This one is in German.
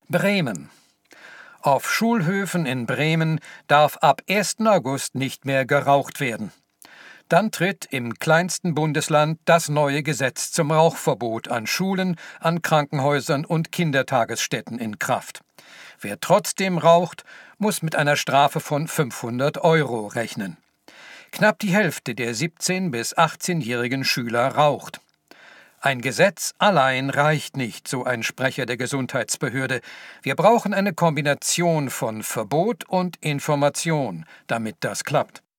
Bremen. Auf Schulhöfen in Bremen darf ab 1. August nicht mehr geraucht werden. Dann tritt im kleinsten Bundesland das neue Gesetz zum Rauchverbot an Schulen, an Krankenhäusern und Kindertagesstätten in Kraft. Wer trotzdem raucht, muss mit einer Strafe von 500 € rechnen. Knapp die Hälfte der 17- bis 18-jährigen Schüler raucht. Ein Gesetz allein reicht nicht, so ein Sprecher der Gesundheitsbehörde. Wir brauchen eine Kombination von Verbot und Information, damit das klappt.